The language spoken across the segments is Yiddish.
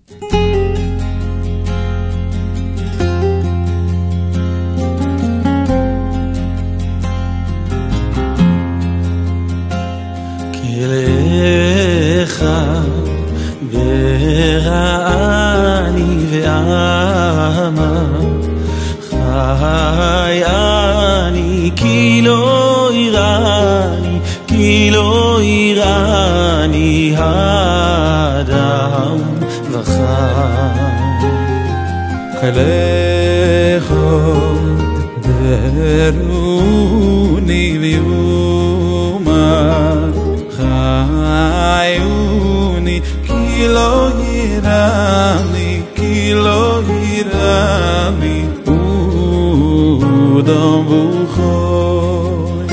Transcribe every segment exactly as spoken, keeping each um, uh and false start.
ברעני ועמה חי אני כי לא יראני כי לא יראני האדם וחי כלכו דרוני ויומא חיוני כי לא יראני כי לא יראני אודם בוכוי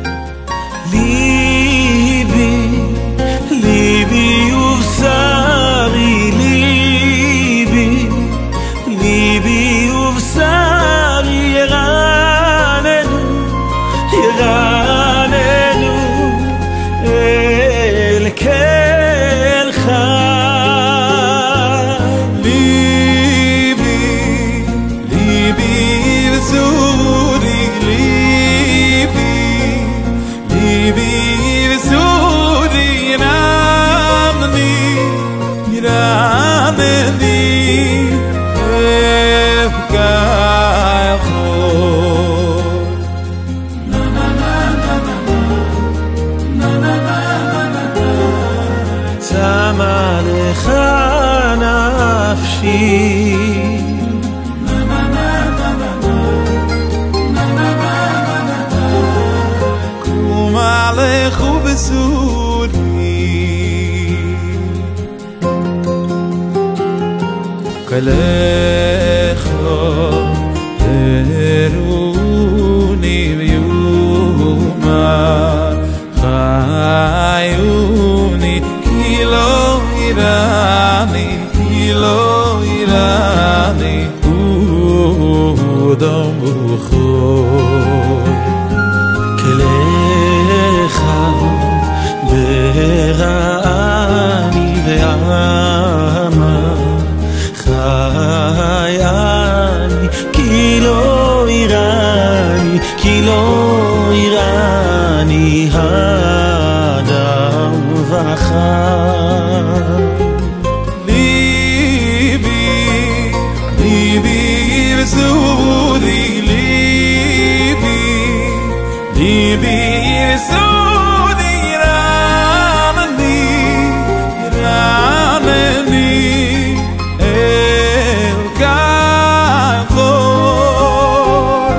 ליבי ליבי ובשרי ליבי ליבי ובשרי ירננו ירננו אל כל חי ליבי ליבי וזורי ליבי ליבי וזורי ירנני ירנני צמא לך נפשי קום עליך ובסורי כלכו דרוני ויומא חיוני כי לא יראני כי לא יראני אודם בוכוי כלך ברעני ועמה חי אני כי לא יראני כי לא יראני האדם וחי ליבי ליבי וזורי ליבי ליבי וזורי ירנני ירנני אל כחול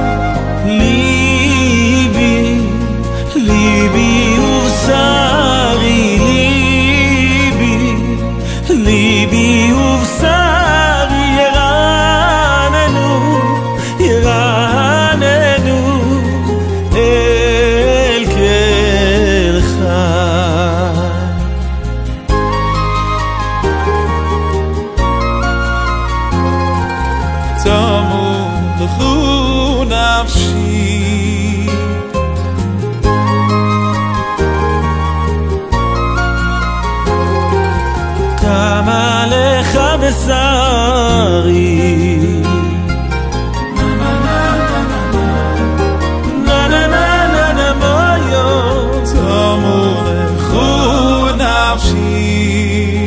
ליבי ליבי ובשרי ליבי ליבי ובשרי ירננו ירננו אל כל חי צמו לכו נפשי כמה לך בשרי na na na na na moyo צמו לכו נפשי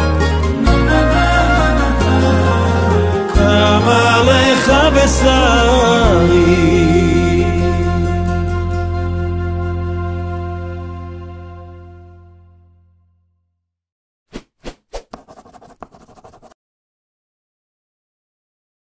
כמה לך בשרי